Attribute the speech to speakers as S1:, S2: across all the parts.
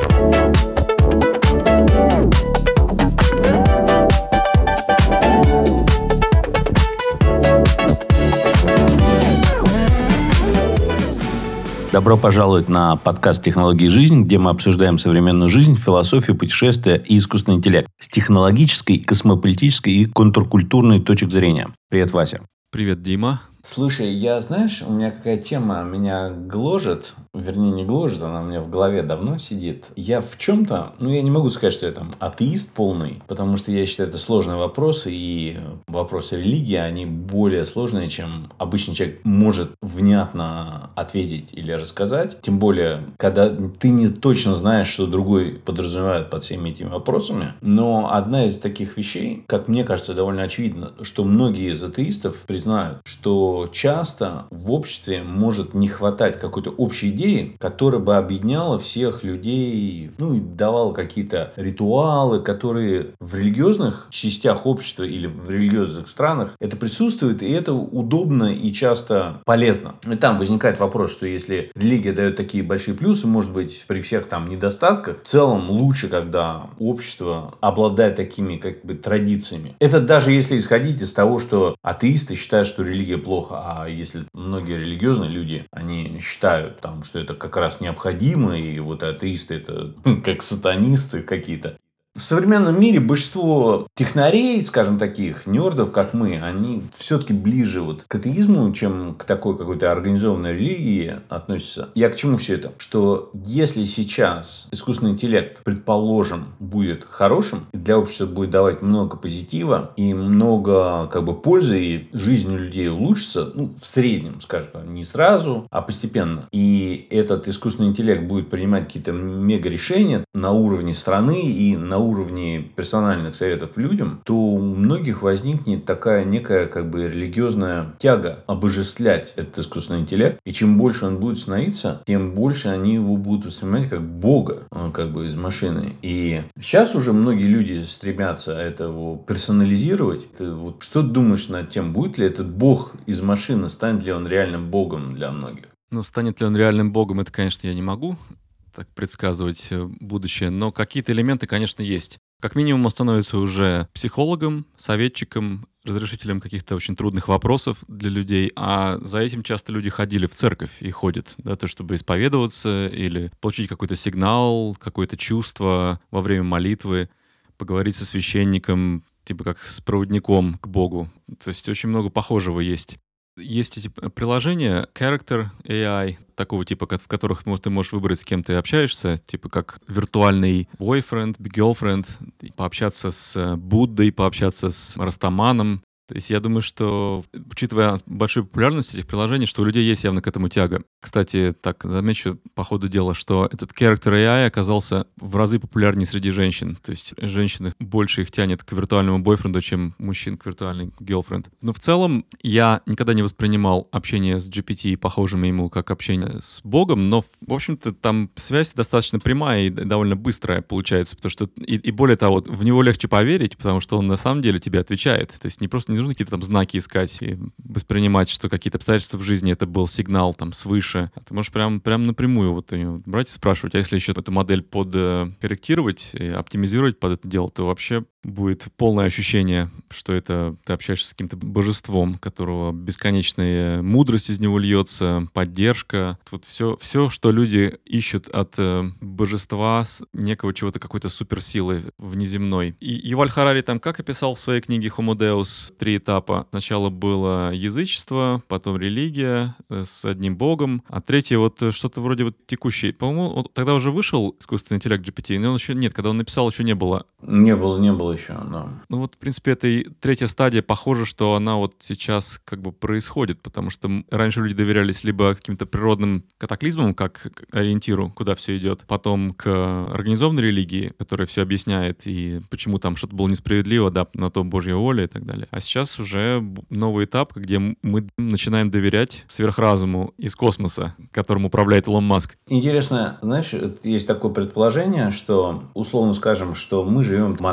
S1: Добро пожаловать на подкаст «Технологии жизни», где мы обсуждаем современную жизнь, философию, путешествия и искусственный интеллект с технологической, космополитической и контркультурной точек зрения. Привет, Вася.
S2: Привет, Дима.
S1: Слушай, знаешь, у меня какая тема меня гложет, вернее, не гложет, она у меня в голове давно сидит. Я в чем-то, я не могу сказать, что я там атеист полный, потому что я считаю, это сложные вопросы, и вопросы религии, они более сложные, чем обычный человек может внятно ответить или рассказать. Тем более, когда ты не точно знаешь, что другой подразумевает под всеми этими вопросами. Но одна из таких вещей, как мне кажется, довольно очевидно, что многие из атеистов признают, что часто в обществе может не хватать какой-то общей идеи, которая бы объединяла всех людей, и давала какие-то ритуалы, которые в религиозных частях общества или в религиозных странах это присутствует, и это удобно и часто полезно. И там возникает вопрос, что если религия дает такие большие плюсы, может быть, при всех там недостатках, в целом лучше, когда общество обладает такими традициями. Это даже если исходить из того, что атеисты считают, что религия плохо. А если многие религиозные люди, они считают, что это как раз необходимо, и атеисты это как сатанисты какие-то. В современном мире большинство технарей, скажем, таких нердов, как мы, они все-таки ближе к атеизму, чем к такой какой-то организованной религии относятся. Я к чему все это? Что если сейчас искусственный интеллект, предположим, будет хорошим, и для общества будет давать много позитива и много пользы, и жизнь у людей улучшится, в среднем, скажем, не сразу, а постепенно. И этот искусственный интеллект будет принимать какие-то мега решения на уровне страны и на уровне персональных советов людям, то у многих возникнет такая некая религиозная тяга обожествлять этот искусственный интеллект. И чем больше он будет становиться, тем больше они его будут воспринимать как бога, из машины. И сейчас уже многие люди стремятся это персонализировать. Что ты думаешь над тем, будет ли этот бог из машины, станет ли он реальным богом для многих?
S2: Станет ли он реальным богом, это, конечно, я не могу так предсказывать будущее, но какие-то элементы, конечно, есть. Как минимум, он становится уже психологом, советчиком, разрешителем каких-то очень трудных вопросов для людей, а за этим часто люди ходили в церковь и ходят, чтобы исповедоваться или получить какой-то сигнал, какое-то чувство во время молитвы, поговорить со священником, как с проводником к Богу. То есть очень много похожего есть. Есть эти приложения, Character AI, такого типа, в которых ты можешь выбрать, с кем ты общаешься, как виртуальный бойфренд, girlfriend, пообщаться с Буддой, пообщаться с Растаманом. То есть я думаю, что, учитывая большую популярность этих приложений, что у людей есть явно к этому тяга. Кстати, замечу по ходу дела, что этот Character AI оказался в разы популярнее среди женщин. То есть женщины больше их тянет к виртуальному бойфренду, чем мужчин к виртуальной girlfriend. Но в целом я никогда не воспринимал общение с GPT похожим ему как общение с Богом, но, в общем-то, там связь достаточно прямая и довольно быстрая получается, потому что, и более того, в него легче поверить, потому что он на самом деле тебе отвечает. То есть не нужно какие-то знаки искать и воспринимать, что какие-то обстоятельства в жизни это был сигнал свыше. Ты можешь прям напрямую брать и спрашивать. А если еще эту модель подкорректировать и оптимизировать под это дело, то вообще будет полное ощущение, что ты общаешься с каким-то божеством, которого бесконечная мудрость из него льется, поддержка. Все, что люди ищут от божества, некого чего-то, какой-то суперсилы внеземной. И Юваль Харари как описал в своей книге Homo Deus 3 этапа. Сначала было язычество, потом религия с одним богом, а третье что-то вроде текущее. По-моему, тогда уже вышел искусственный интеллект GPT, но он еще нет, когда он написал, еще не было.
S1: Не было еще, да.
S2: В принципе, эта третья стадия, похоже, что она сейчас происходит, потому что раньше люди доверялись либо каким-то природным катаклизмам, как к ориентиру, куда все идет, потом к организованной религии, которая все объясняет, и почему там что-то было несправедливо, на то Божья воля и так далее. А сейчас уже новый этап, где мы начинаем доверять сверхразуму из космоса, которым управляет Илон Маск.
S1: Интересно, знаешь, есть такое предположение, что, условно скажем, что мы живем в матрице,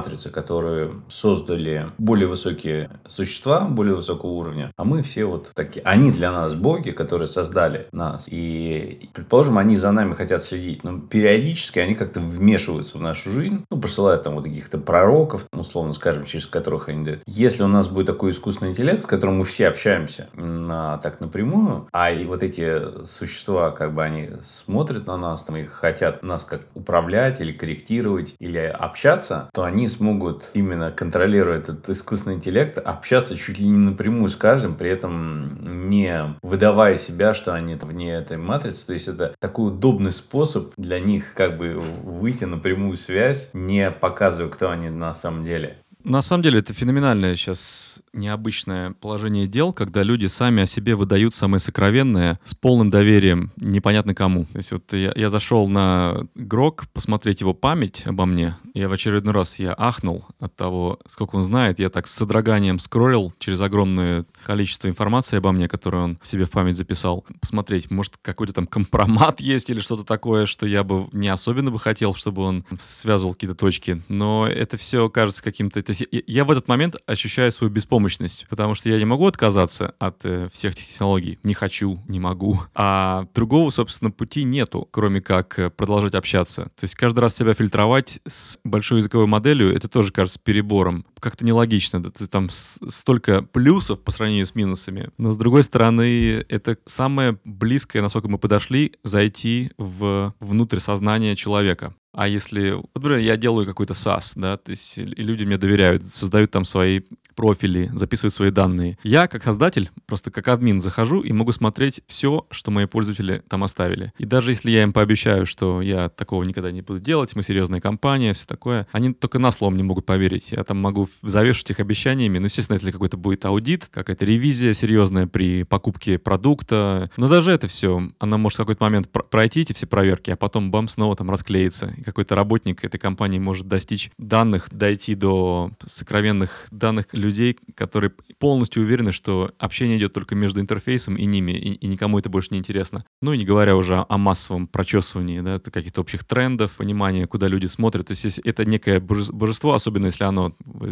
S1: которые создали более высокие существа, более высокого уровня, а мы все вот такие. Они для нас боги, которые создали нас. И, предположим, они за нами хотят следить. Но периодически они как-то вмешиваются в нашу жизнь. Посылают там вот каких-то пророков, условно скажем, через которых они дают. Если у нас будет такой искусственный интеллект, с которым мы все общаемся так напрямую, а и вот эти существа, как бы они смотрят на нас, там, и хотят нас как управлять или корректировать, или общаться, то они смогут именно контролируя этот искусственный интеллект, общаться чуть ли не напрямую с каждым, при этом не выдавая себя, что они вне этой матрицы. То есть это такой удобный способ для них как бы выйти на прямую связь, не показывая, кто они на самом деле.
S2: На самом деле это феноменальное сейчас необычное положение дел, когда люди сами о себе выдают самое сокровенное с полным доверием непонятно кому. То есть вот я зашел на Grok посмотреть его память обо мне, и в очередной раз я ахнул от того, сколько он знает. Я так с содроганием скроллил через огромное количество информации обо мне, которую он себе в память записал. Посмотреть, может, какой-то там компромат есть или что-то такое, что я бы не особенно бы хотел, чтобы он связывал какие-то точки. Но это все кажется каким-то... Я в этот момент ощущаю свою беспомощность, потому что я не могу отказаться от всех этих технологий. Не хочу, не могу. А другого, собственно, пути нету, кроме как продолжать общаться. То есть каждый раз себя фильтровать с большой языковой моделью, это тоже кажется перебором. Как-то нелогично. Там столько плюсов по сравнению с минусами. Но, с другой стороны, это самое близкое, насколько мы подошли, зайти внутрь сознания человека. А если, например, я делаю какой-то SaaS, да, то есть и люди мне доверяют, создают там свои профили, записывают свои данные. Я, как создатель, просто как админ захожу и могу смотреть все, что мои пользователи там оставили. И даже если я им пообещаю, что я такого никогда не буду делать, мы серьезная компания, все такое, они только на слово не могут поверить. Я там могу завешивать их обещаниями. Ну, естественно, если какой-то будет аудит, какая-то ревизия серьезная при покупке продукта. Но даже это все, она может в какой-то момент пройти эти все проверки, а потом бам, снова там расклеится. И какой-то работник этой компании может достичь данных, дойти до сокровенных данных людей, которые полностью уверены, что общение идет только между интерфейсом и ними, и никому это больше не интересно. Ну и не говоря уже о массовом прочесывании, да, каких-то общих трендов, понимания, куда люди смотрят. То есть это некое божество, особенно если оно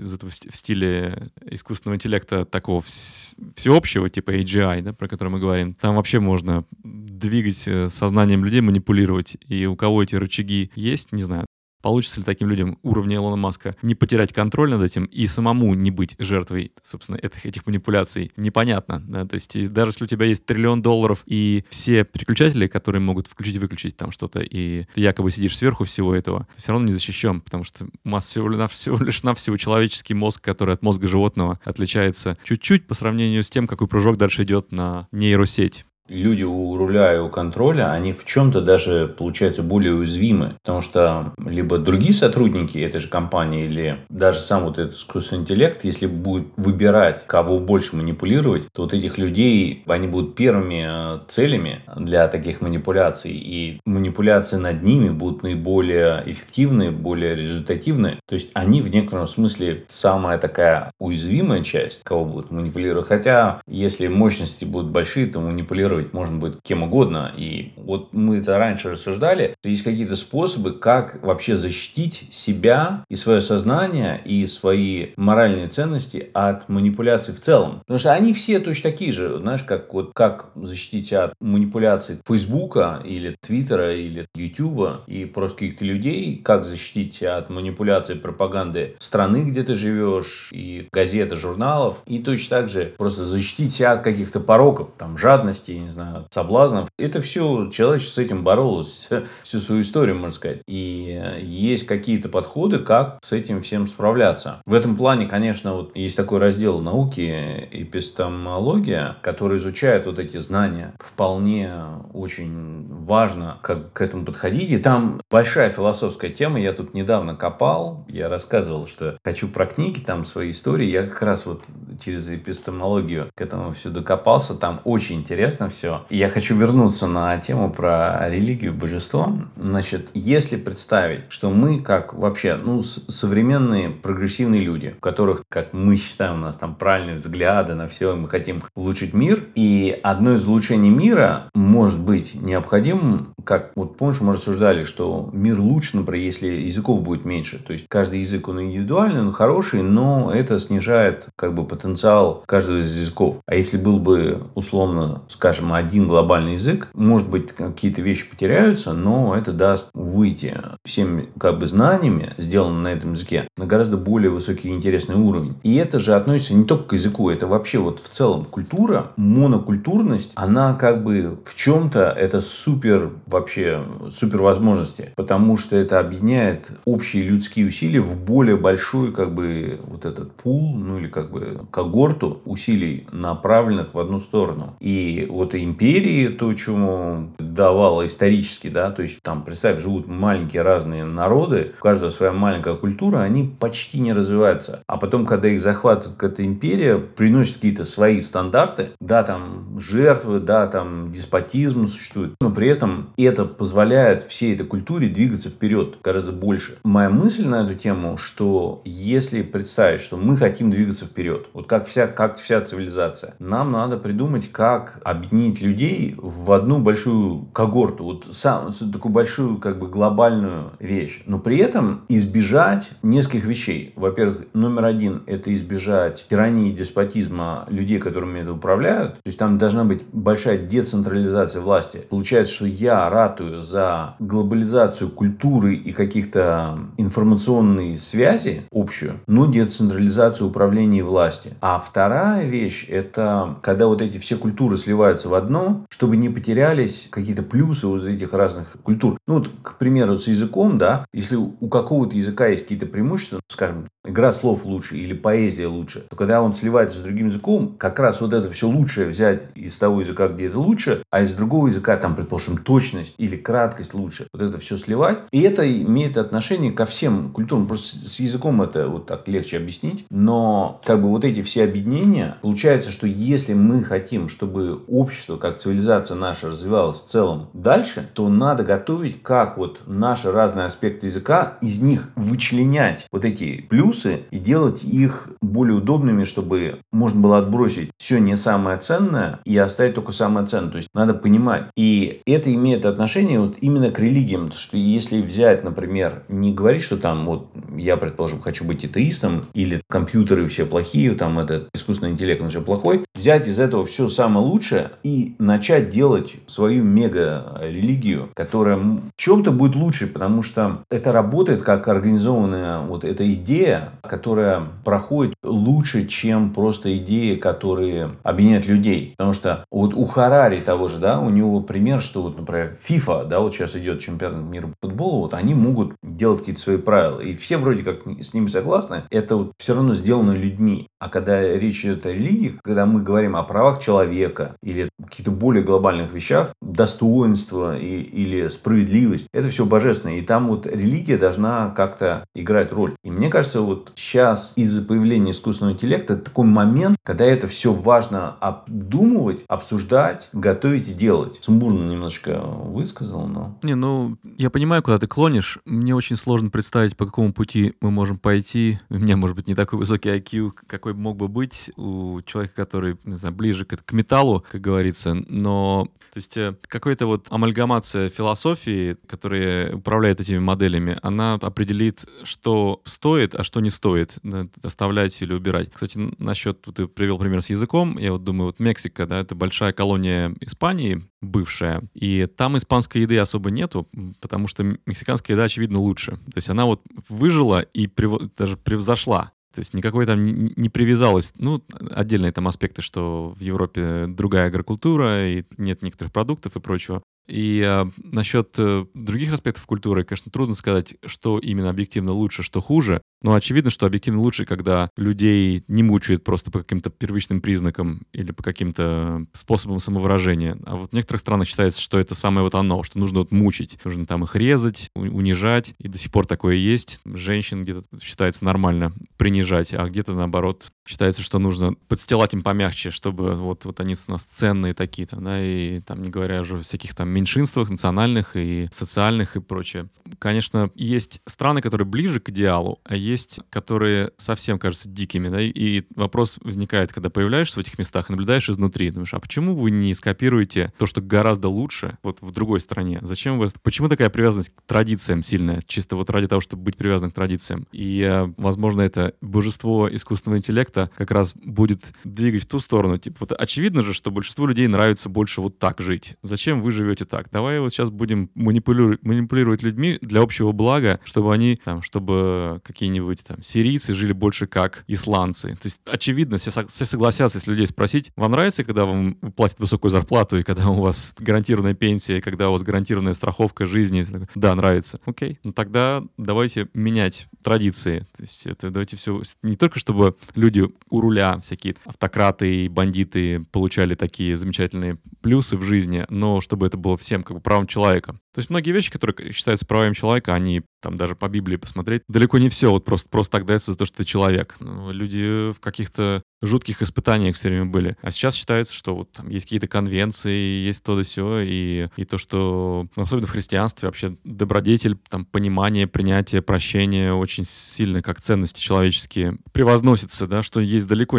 S2: в стиле искусственного интеллекта такого всеобщего, типа AGI, да, про который мы говорим. Там вообще можно двигать сознанием людей, манипулировать. И у кого эти рычаги есть, не знаю. Получится ли таким людям уровня Илона Маска не потерять контроль над этим и самому не быть жертвой, собственно, этих манипуляций? Непонятно. Да? То есть даже если у тебя есть $1 триллион и все переключатели, которые могут включить и выключить там что-то, и ты якобы сидишь сверху всего этого, ты все равно не защищен, потому что всего лишь навсего человеческий мозг, который от мозга животного отличается чуть-чуть по сравнению с тем, какой прыжок дальше идет на нейросеть.
S1: Люди у руля и у контроля, они в чем-то даже, получаются, более уязвимы. Потому что либо другие сотрудники этой же компании, или даже сам вот этот искусственный интеллект, если будет выбирать, кого больше манипулировать, то вот этих людей, они будут первыми целями для таких манипуляций. И манипуляции над ними будут наиболее эффективны, более результативны. То есть они в некотором смысле самая такая уязвимая часть, кого будут манипулировать. Хотя, если мощности будут большие, то манипулировать можно будет кем угодно. И вот мы это раньше рассуждали, что есть какие-то способы, как вообще защитить себя и свое сознание, и свои моральные ценности от манипуляций в целом. Потому что они все точно такие же. Знаешь, как защитить себя от манипуляций Фейсбука, или Твиттера, или Ютуба, и просто каких-то людей, как защитить себя от манипуляций пропаганды страны, где ты живешь, и газет, журналов, и точно так же просто защитить себя от каких-то пороков, там, жадности, не знаю, соблазнов. Это все человечество с этим боролось всю свою историю, можно сказать. И есть какие-то подходы, как с этим всем справляться. В этом плане, конечно, вот есть такой раздел науки, эпистемология, который изучает вот эти знания. Вполне очень важно, как к этому подходить. И там большая философская тема. Я тут недавно копал. Я рассказывал, что хочу про книги, там свои истории. Я как раз вот через эпистемологию к этому все докопался. Там очень интересно все. И я хочу вернуться на тему про религию, божество. Значит, если представить, что мы как вообще, современные прогрессивные люди, у которых, как мы считаем, у нас там правильные взгляды на все, и мы хотим улучшить мир, и одно из улучшений мира может быть необходимым как, вот помнишь, мы рассуждали, что мир лучше, например, если языков будет меньше. То есть каждый язык, он индивидуальный, он хороший, но это снижает как бы потенциал каждого из языков. А если был бы, условно, скажем, один глобальный язык, может быть, какие-то вещи потеряются, но это даст выйти всеми как бы знаниями, сделанными на этом языке, на гораздо более высокий и интересный уровень. И это же относится не только к языку, это вообще вот в целом культура, монокультурность, она как бы в чем-то это супер вообще супер возможности, потому что это объединяет общие людские усилия в более большой как бы вот этот пул, ну или как бы когорту усилий, направленных в одну сторону. И вот империи, то, чему давало исторически, да, то есть там, представь, живут маленькие разные народы, у каждого своя маленькая культура, они почти не развиваются. А потом, когда их захватывает какая-то империя, приносит какие-то свои стандарты, да, там жертвы, да, там деспотизм существует, но при этом это позволяет всей этой культуре двигаться вперед гораздо больше. Моя мысль на эту тему, что если представить, что мы хотим двигаться вперед, вот как вся цивилизация, нам надо придумать, как объединить людей в одну большую когорту, вот такую большую как бы глобальную вещь, но при этом избежать нескольких вещей. Во-первых, номер один – это избежать тирании и деспотизма людей, которыми это управляют. То есть там должна быть большая децентрализация власти. Получается, что я ратую за глобализацию культуры и каких-то информационной связи общую, но децентрализацию управления и власти. А вторая вещь – это когда вот эти все культуры сливаются в одно, чтобы не потерялись какие-то плюсы вот этих разных культур. Ну вот, к примеру, с языком, да, если у какого-то языка есть какие-то преимущества, скажем, игра слов лучше или поэзия лучше, то когда он сливается с другим языком, как раз вот это все лучшее взять из того языка, где это лучше, а из другого языка, там, предположим, точность или краткость лучше, вот это все сливать. И это имеет отношение ко всем культурам. Просто с языком это вот так легче объяснить. Но как бы вот эти все объединения, получается, что если мы хотим, чтобы общество, как цивилизация наша развивалась в целом дальше, то надо готовить, как вот наши разные аспекты языка, из них вычленять вот эти плюсы и делать их более удобными, чтобы можно было отбросить все не самое ценное и оставить только самое ценное. То есть надо понимать. И это имеет отношение вот именно к религиям. Что если взять, например, не говорить, что там вот я, предположим, хочу быть атеистом, или компьютеры все плохие, там этот искусственный интеллект, он все плохой, взять из этого все самое лучшее и начать делать свою мега-религию, которая в чем-то будет лучше, потому что это работает как организованная вот эта идея, которая проходит лучше, чем просто идеи, которые объединяют людей. Потому что вот у Харари того же, да, у него пример, что вот, например, FIFA, да, вот сейчас идет чемпионат мира по футболу, вот они могут делать какие-то свои правила. И все вроде как с ними согласны. Это вот все равно сделано людьми. А когда речь идет о религии, когда мы говорим о правах человека или каких-то более глобальных вещах, достоинство или справедливость, это все божественное. И там вот религия должна как-то играть роль. И мне кажется, вот сейчас из-за появления искусственного интеллекта такой момент, когда это все важно обдумывать, обсуждать, готовить и делать. Сумбурно немножечко высказал, но...
S2: Не, ну, я понимаю, куда ты клонишь. Мне очень сложно представить, по какому пути мы можем пойти. У меня, может быть, не такой высокий IQ, какой мог бы быть у человека, который, не знаю, ближе к металлу, как говорится. Но, то есть, какая-то вот амальгамация философии, которая управляет этими моделями, она определит, что стоит, а что не стоит, да, оставлять или убирать. Кстати, насчет, ты привел пример с языком, я вот думаю, вот Мексика, да, это большая колония Испании, бывшая, и там испанской еды особо нету, потому что мексиканская еда, очевидно, лучше. То есть она вот выжила и даже превзошла. То есть никакой там не привязалось. Ну, отдельные там аспекты, что в Европе другая агрокультура, и нет некоторых продуктов и прочего. И насчет других аспектов культуры, конечно, трудно сказать, что именно объективно лучше, что хуже. Но очевидно, что объективно лучше, когда людей не мучают просто по каким-то первичным признакам или по каким-то способам самовыражения. А вот в некоторых странах считается, что это самое вот оно, что нужно вот мучить. Нужно там их резать, унижать. И до сих пор такое есть. Женщин где-то считается нормально принижать, а где-то, наоборот, считается, что нужно подстилать им помягче, чтобы вот они у нас ценные такие-то, да, и там, не говоря уже о всяких там меньшинствах национальных и социальных и прочее. Конечно, есть страны, которые ближе к идеалу, а есть, которые совсем кажутся дикими, да, и вопрос возникает, когда появляешься в этих местах и наблюдаешь изнутри, думаешь, а почему вы не скопируете то, что гораздо лучше вот в другой стране? Почему такая привязанность к традициям сильная, чисто вот ради того, чтобы быть привязанным к традициям? И, возможно, это божество искусственного интеллекта как раз будет двигать в ту сторону. Типа, вот очевидно же, что большинству людей нравится больше вот так жить. Зачем вы живете так? Давай вот сейчас будем манипулировать людьми для общего блага, чтобы они, чтобы какие-нибудь там сирийцы жили больше как исландцы. То есть, очевидно, все согласятся, если людей спросить, вам нравится, когда вам платят высокую зарплату, и когда у вас гарантированная пенсия, и когда у вас гарантированная страховка жизни? Да, нравится. Окей. Ну тогда давайте менять традиции. То есть давайте все... Не только чтобы люди у руля, всякие автократы и бандиты получали такие замечательные плюсы в жизни, но чтобы это было всем как бы правом человека. То есть многие вещи, которые считаются правом человека, они там даже по Библии посмотреть, далеко не все вот просто так дается за то, что ты человек. Люди в каких-то жутких испытаниях все время были. А сейчас считается, что вот там есть какие-то конвенции, есть то да сё, и то, что, особенно в христианстве, вообще добродетель, там, понимание, принятие, прощение очень сильно как ценности человеческие превозносится, да, что есть далеко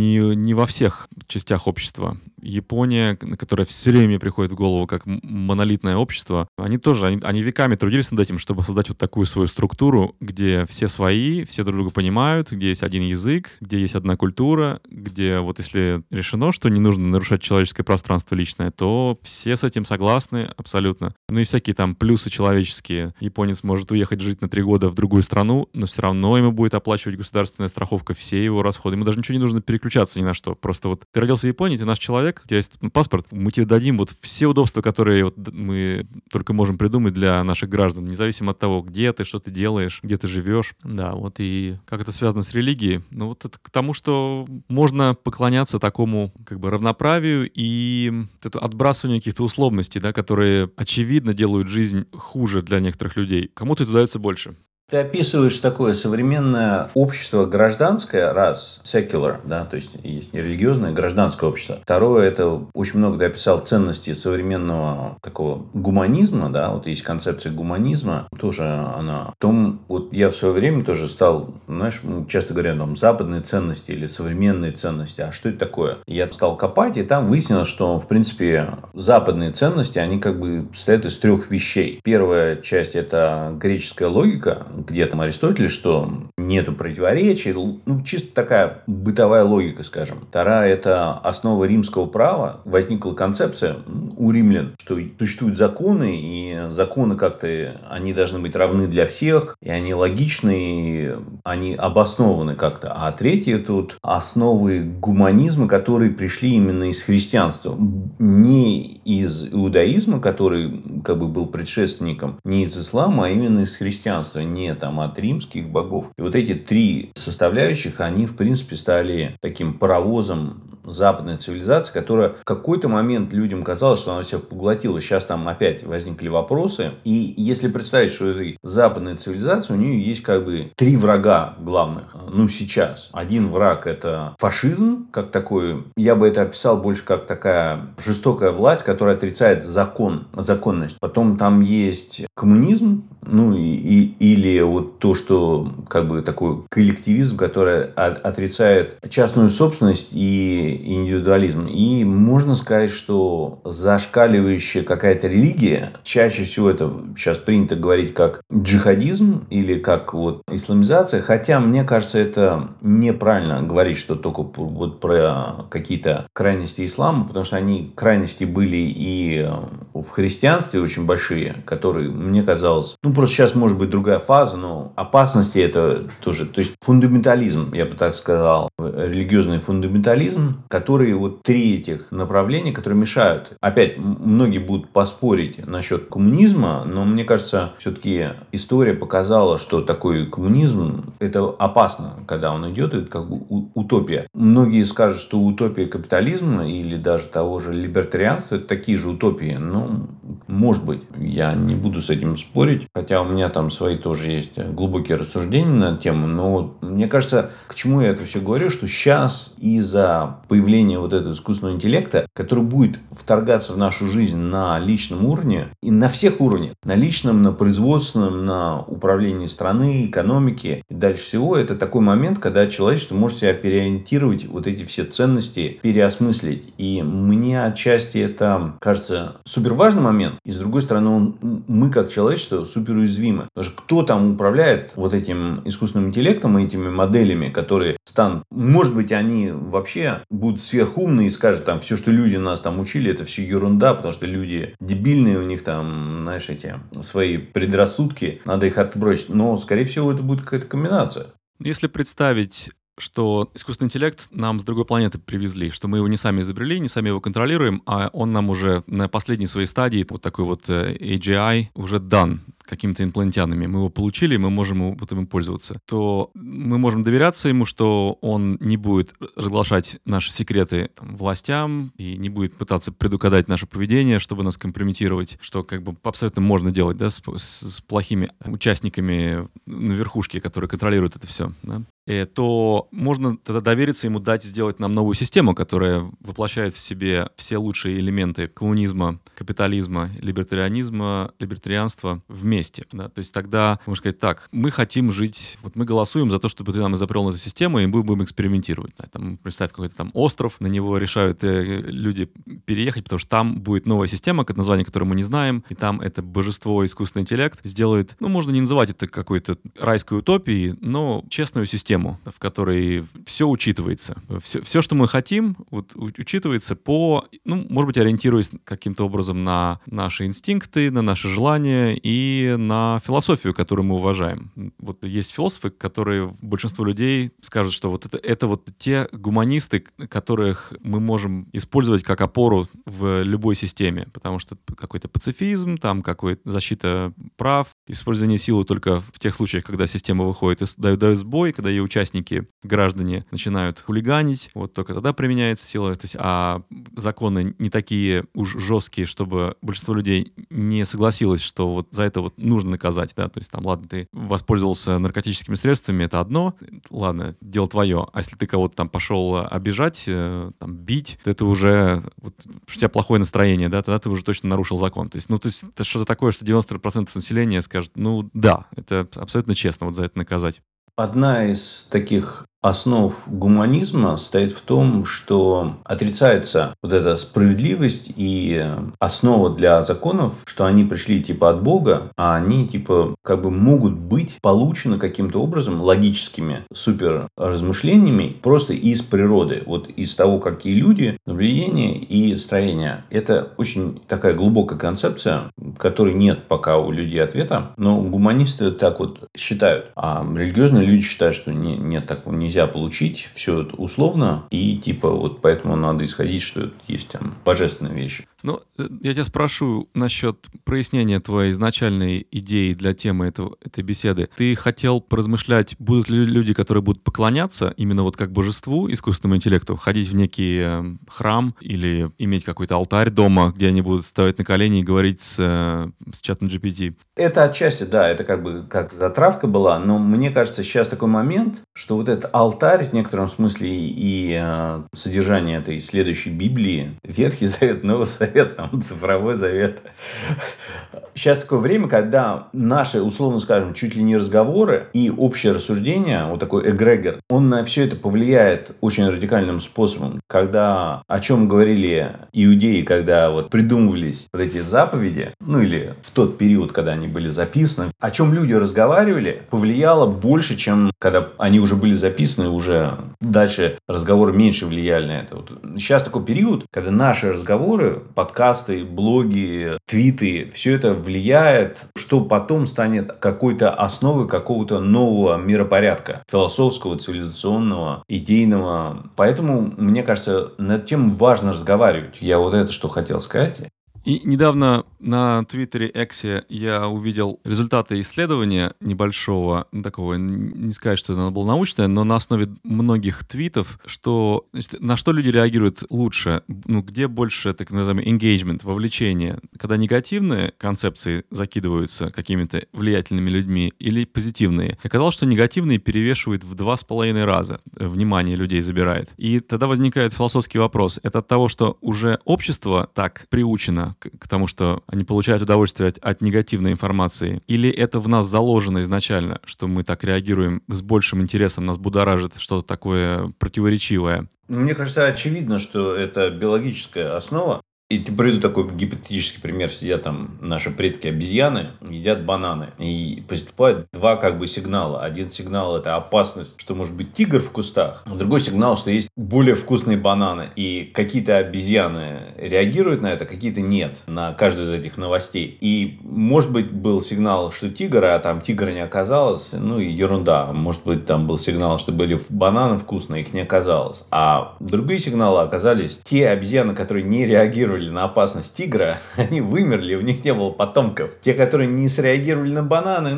S2: не во всех частях общества. Япония, которая все время мне приходит в голову как монолитное общество, они веками трудились над этим, чтобы создать вот такую свою структуру, где все свои, все друг друга понимают, где есть один язык, где есть одна культура, где вот если решено, что не нужно нарушать человеческое пространство личное, то все с этим согласны абсолютно. Ну и всякие там плюсы человеческие. Японец может уехать жить на 3 года в другую страну, но все равно ему будет оплачивать государственная страховка все его расходы. Ему даже ничего не нужно переключаться ни на что. Просто вот ты родился в Японии, ты наш человек, у тебя есть паспорт, мы тебе дадим вот все удобства, которые вот мы только можем придумать для наших граждан, независимо от того, где ты, что ты делаешь, где ты живешь. Да, вот и как это связано с религией? Ну вот это к тому, что можно поклоняться такому как бы равноправию и отбрасыванию каких-то условностей, да, которые очевидно делают жизнь хуже для некоторых людей. Кому-то это удается больше.
S1: Ты описываешь такое современное общество гражданское, раз, secular, да, то есть не религиозное, гражданское общество. Второе, это очень много ты описал ценностей современного такого гуманизма, да, вот есть концепция гуманизма, тоже она. Потом, вот я в свое время тоже стал, знаешь, часто говорят, там, западные ценности или современные ценности, а что это такое? Я стал копать, и там выяснилось, что, в принципе, западные ценности, они как бы состоят из 3 вещей. Первая часть – это греческая логика, где там Аристотель, что нету противоречий, чисто такая бытовая логика, скажем. Вторая – это основа римского права. Возникла концепция у римлян, что существуют законы, и законы как-то, они должны быть равны для всех, и они логичны, и они обоснованы как-то. А третье тут основы гуманизма, которые пришли именно из христианства. Не из иудаизма, который как бы был предшественником, не из ислама, а именно из христианства, не там от римских богов. И вот эти 3 составляющих, они в принципе стали таким паровозом западной цивилизации, которая в какой-то момент людям казалось, что она всех поглотила. Сейчас там опять возникли вопросы. И если представить, что этой западной цивилизации, у нее есть как бы 3 врага главных. Сейчас. Один враг – это фашизм, как такой. Я бы это описал больше как такая жестокая власть, которая отрицает законность. Потом там есть коммунизм, или вот то, что как бы такой коллективизм, который отрицает частную собственность и индивидуализм. И можно сказать, что зашкаливающая какая-то религия, чаще всего это сейчас принято говорить как джихадизм или как вот исламизация, хотя мне кажется, это неправильно говорить, что только вот про какие-то крайности ислама, потому что крайности были и в христианстве очень большие, которые, мне казалось, просто сейчас может быть другая фаза, но опасности это тоже, то есть фундаментализм, я бы так сказал, религиозный фундаментализм, который вот 3 этих направления, которые мешают. Опять, многие будут поспорить насчет коммунизма, но мне кажется, все-таки история показала, что такой коммунизм, это опасно, когда он идет, это как бы утопия. Многие скажут, что утопия капитализма или даже того же либертарианства, это такие же утопии. Может быть, я не буду с этим спорить, хотя у меня там свои тоже есть глубокие рассуждения на эту тему, но вот мне кажется, к чему я это все говорю, что сейчас из-за появления вот этого искусственного интеллекта, который будет вторгаться в нашу жизнь на личном уровне и на всех уровнях, на личном, на производственном, на управлении страны, экономики и дальше всего, это такой момент, когда человечество может себя переориентировать, вот эти все ценности переосмыслить. И мне отчасти это кажется супер важный момент, и с другой стороны, мы как человечество супер уязвимы. Потому что кто там управляет вот этим искусственным интеллектом и этими моделями, которые станут, может быть, они вообще будут сверхумные и скажут, там, все, что люди нас там учили, это все ерунда, потому что люди дебильные, у них там, знаешь, эти свои предрассудки, надо их отбросить. Но, скорее всего, это будет какая-то комбинация.
S2: Если представить, что искусственный интеллект нам с другой планеты привезли, что мы его не сами изобрели, не сами его контролируем, а он нам уже на последней своей стадии, вот такой вот AGI, уже дан какими-то инопланетянами. Мы его получили, мы можем им пользоваться. То мы можем доверяться ему, что он не будет разглашать наши секреты там, властям и не будет пытаться предугадать наше поведение, чтобы нас компрометировать, что как бы абсолютно можно делать, да, с плохими участниками на верхушке, которые контролируют это все, да? То можно тогда довериться ему, дать сделать нам новую систему, которая воплощает в себе все лучшие элементы коммунизма, капитализма, либертарианства вместе. Да? То есть тогда можно сказать, так, мы хотим жить, вот мы голосуем за то, чтобы ты нам изобрел эту систему, и мы будем экспериментировать. Да? Там, представь, какой-то там остров, на него решают люди переехать, потому что там будет новая система, название которой мы не знаем, и там это божество, искусственный интеллект сделает, ну, можно не называть это какой-то райской утопией, но честную систему, в которой все учитывается. Все, что мы хотим, вот, учитывается по, ну, может быть, ориентируясь каким-то образом на наши инстинкты, на наши желания и на философию, которую мы уважаем. Вот есть философы, которые большинство людей скажут, что вот это вот те гуманисты, которых мы можем использовать как опору в любой системе, потому что какой-то пацифизм, там какая-то защита прав, использование силы только в тех случаях, когда система выходит и дает сбой, когда ее участники, граждане, начинают хулиганить, вот только тогда применяется сила. То есть, а законы не такие уж жесткие, чтобы большинство людей не согласилось, что вот за это вот нужно наказать, да, то есть там, ладно, ты воспользовался наркотическими средствами, это одно, ладно, дело твое, а если ты кого-то там пошел обижать, там, бить, то это уже, вот, у тебя плохое настроение, да, тогда ты уже точно нарушил закон. То есть, ну, то есть это что-то такое, что 90% населения скажет, ну, да, это абсолютно честно вот за это наказать.
S1: Одна из таких основ гуманизма состоит в том, что отрицается вот эта справедливость и основа для законов, что они пришли типа от Бога, а они типа как бы могут быть получены каким-то образом логическими супер размышлениями просто из природы, вот из того, какие люди, наблюдения и строения. Это очень такая глубокая концепция, которой нет пока у людей ответа, но гуманисты так вот считают, а религиозные люди считают, что нет, такого нельзя получить, все это условно, и типа вот поэтому надо исходить, что это есть там божественные вещи.
S2: Ну, я тебя спрошу насчет прояснения твоей изначальной идеи для темы этой беседы. Ты хотел поразмышлять, будут ли люди, которые будут поклоняться именно вот как божеству, искусственному интеллекту, ходить в некий храм или иметь какой-то алтарь дома, где они будут вставать на колени и говорить с чатом GPT?
S1: Это отчасти, да, это как бы как затравка была, но мне кажется, сейчас такой момент, что вот этот алтарь в некотором смысле и содержание этой следующей Библии, Ветхий Завет, Новый Завет, там, цифровой завет. Сейчас такое время, когда наши, условно скажем, чуть ли не разговоры и общее рассуждение, вот такой эгрегор, он на все это повлияет очень радикальным способом. Когда, о чем говорили иудеи, когда вот придумывались вот эти заповеди, ну или в тот период, когда они были записаны, о чем люди разговаривали, повлияло больше, чем когда они уже были записаны, уже дальше разговоры меньше влияли на это. Вот сейчас такой период, когда наши разговоры, подкасты, блоги, твиты, все это влияет, что потом станет какой-то основой какого-то нового миропорядка, философского, цивилизационного, идейного. Поэтому, мне кажется, на эту тему важно разговаривать. Я вот это что хотел сказать.
S2: И недавно на Твиттере Эксе я увидел результаты исследования небольшого, такого, не сказать, что оно было научное, но на основе многих твитов, что, значит, на что люди реагируют лучше, где больше, так называемый engagement, вовлечение, когда негативные концепции закидываются какими-то влиятельными людьми или позитивные. Оказалось, что негативные перевешивают в 2,5 раза, внимание людей забирает. И тогда возникает философский вопрос. Это от того, что уже общество так приучено к тому, что они получают удовольствие от негативной информации? Или это в нас заложено изначально, что мы так реагируем с большим интересом, нас будоражит что-то такое противоречивое?
S1: Мне кажется, очевидно, что это биологическая основа. И приведу такой гипотетический пример. Сидят там наши предки обезьяны, едят бананы. И поступают два сигнала. Один сигнал — это опасность, что может быть тигр в кустах. А другой сигнал, что есть более вкусные бананы. И какие-то обезьяны реагируют на это, какие-то нет. На каждую из этих новостей. И может быть был сигнал, что тигр, а там тигра не оказалось. Ну и ерунда. Может быть там был сигнал, что были бананы вкусные, их не оказалось. А другие сигналы оказались те обезьяны, которые не реагировали на опасность тигра, они вымерли, у них не было потомков. Те, которые не среагировали на бананы,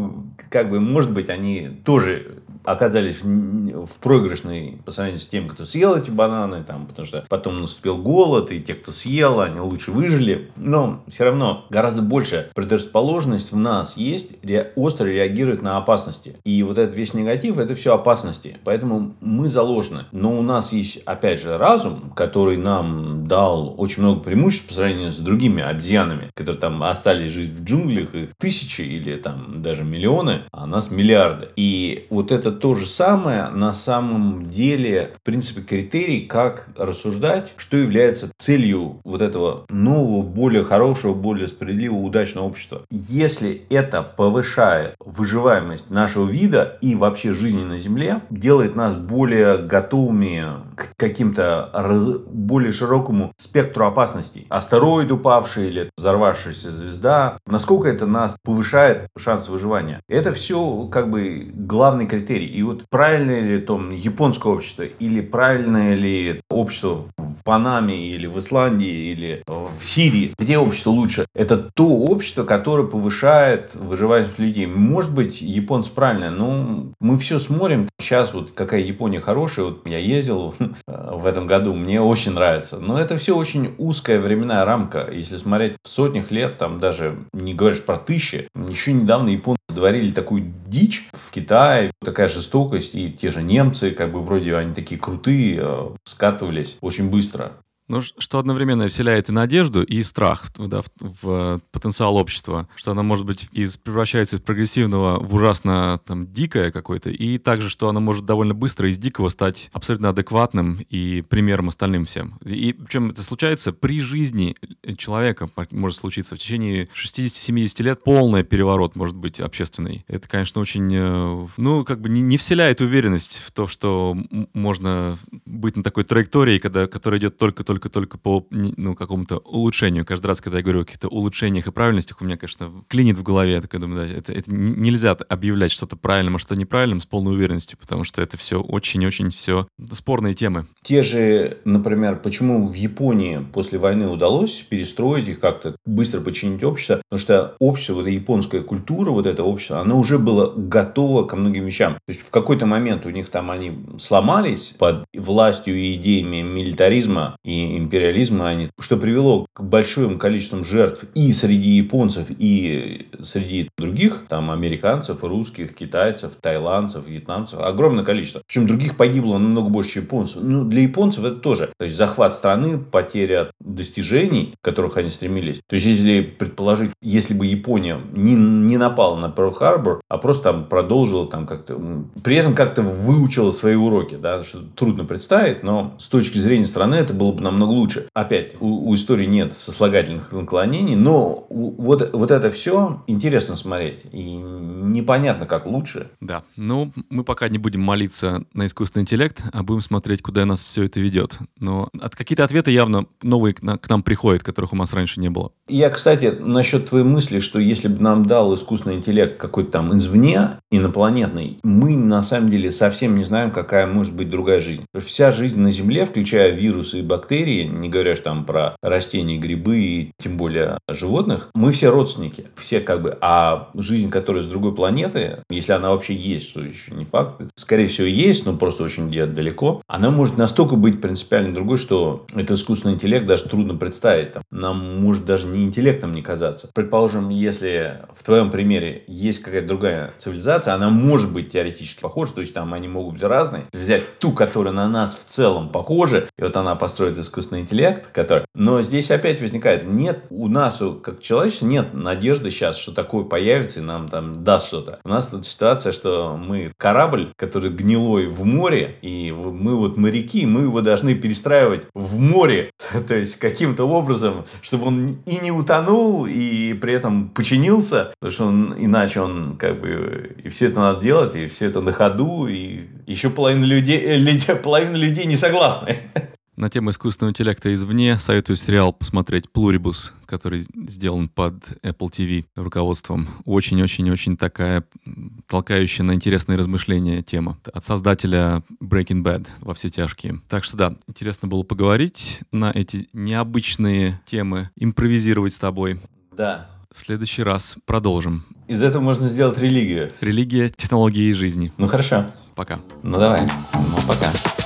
S1: может быть, они тоже оказались в проигрышной по сравнению с тем, кто съел эти бананы, потому что потом наступил голод, и те, кто съел, они лучше выжили. Но все равно гораздо больше предрасположенность в нас есть остро реагировать на опасности. И вот этот весь негатив — это все опасности. Поэтому мы заложены. Но у нас есть, опять же, разум, который нам дал очень много преимуществ по сравнению с другими обезьянами, которые там остались жить в джунглях, их тысячи или там даже миллионы, а нас миллиарды. И вот это то же самое на самом деле, в принципе, критерий, как рассуждать, что является целью вот этого нового, более хорошего, более справедливого, удачного общества. Если это повышает выживаемость нашего вида и вообще жизни на Земле, делает нас более готовыми к каким-то более широкому спектру опасностей. Астероид упавший или взорвавшаяся звезда. Насколько это нас повышает шанс выживания. Это все главный критерий. И вот правильное ли японское общество, или правильное ли общество в Панаме, или в Исландии, или в Сирии, где общество лучше? Это то общество, которое повышает выживаемость людей. Может быть, японцы правильно, но мы все смотрим. Сейчас какая Япония хорошая. Я ездил в этом году, мне очень нравится. Но это все очень узкая временная рамка. Если смотреть в сотнях лет, там даже не говоришь про тысячи. Еще недавно японцы творили такую дичь в Китае, такая жестокость, и те же немцы, вроде они такие крутые, скатывались очень быстро.
S2: Что одновременно вселяет и надежду, и страх в потенциал общества. Что оно, может быть, превращается из прогрессивного в ужасно дикое какое-то. И также, что оно может довольно быстро из дикого стать абсолютно адекватным и примером остальным всем. И причем это случается при жизни человека. Может случиться в течение 60-70 лет. Полный переворот может быть общественный. Это, конечно, очень... не вселяет уверенность в то, что можно быть на такой траектории, которая идет только по какому-то улучшению. Каждый раз, когда я говорю о каких-то улучшениях и правильностях, у меня, конечно, клинит в голове. Я такой думаю, да, это нельзя объявлять что-то правильным, а что неправильным с полной уверенностью, потому что это все очень-очень все спорные темы.
S1: Те же, например, почему в Японии после войны удалось перестроить их как-то, быстро подчинить общество, потому что общество, японская культура, это общество, оно уже было готово ко многим вещам. То есть в какой-то момент у них они сломались под властью и идеями милитаризма и империализма, что привело к большим количествам жертв и среди японцев, и среди других, американцев, русских, китайцев, тайландцев, вьетнамцев. Огромное количество. Причем других погибло намного больше, чем японцев. Для японцев это тоже. То есть захват страны, потеря достижений, к которых они стремились. То есть если предположить, если бы Япония не напала на Перл-Харбор, а просто продолжила при этом как-то выучила свои уроки, что трудно представить, но с точки зрения страны это было бы намного лучше. Опять, у истории нет сослагательных наклонений, но вот это все интересно смотреть. И непонятно, как лучше.
S2: Да, мы пока не будем молиться на искусственный интеллект, а будем смотреть, куда нас все это ведет. Но какие-то ответы явно новые к нам приходят, которых у нас раньше не было.
S1: Я, кстати, насчет твоей мысли, что если бы нам дал искусственный интеллект какой-то извне, инопланетный, мы на самом деле совсем не знаем, какая может быть другая жизнь. Потому что вся жизнь на Земле, включая вирусы и бактерии, не говоря же там про растения, грибы и тем более животных, мы все родственники. Все как бы... А жизнь, которая с другой планеты, если она вообще есть, что еще не факт, скорее всего есть, но просто очень где-то далеко, она может настолько быть принципиально другой, что этот искусственный интеллект даже трудно представить. Там. Нам может даже не интеллектом не казаться. Предположим, если в твоем примере есть какая-то другая цивилизация, она может быть теоретически похожа, то есть там они могут быть разные. Взять ту, которая на нас в целом похожа, и вот она построит искусственный интеллект, который... Но здесь опять возникает, нет, у нас, как человечество, нет надежды сейчас, что такое появится и нам там даст что-то. У нас тут ситуация, что мы корабль, который гнилой в море, и мы вот моряки, мы его должны перестраивать в море, то есть каким-то образом, чтобы он и не утонул, и при этом починился, потому что иначе он как бы... И все это надо делать, и все это на ходу, и еще половина людей не согласны.
S2: На тему искусственного интеллекта извне советую сериал посмотреть «Плурибус», который сделан под Apple TV руководством. Очень-очень-очень такая толкающая на интересные размышления тема. От создателя Breaking Bad «Во все тяжкие». Так что да, интересно было поговорить на эти необычные темы, импровизировать с тобой.
S1: Да.
S2: В следующий раз продолжим.
S1: Из этого можно сделать религию.
S2: Религия, технологии и жизни.
S1: Ну хорошо.
S2: Пока.
S1: Ну давай. Ну пока.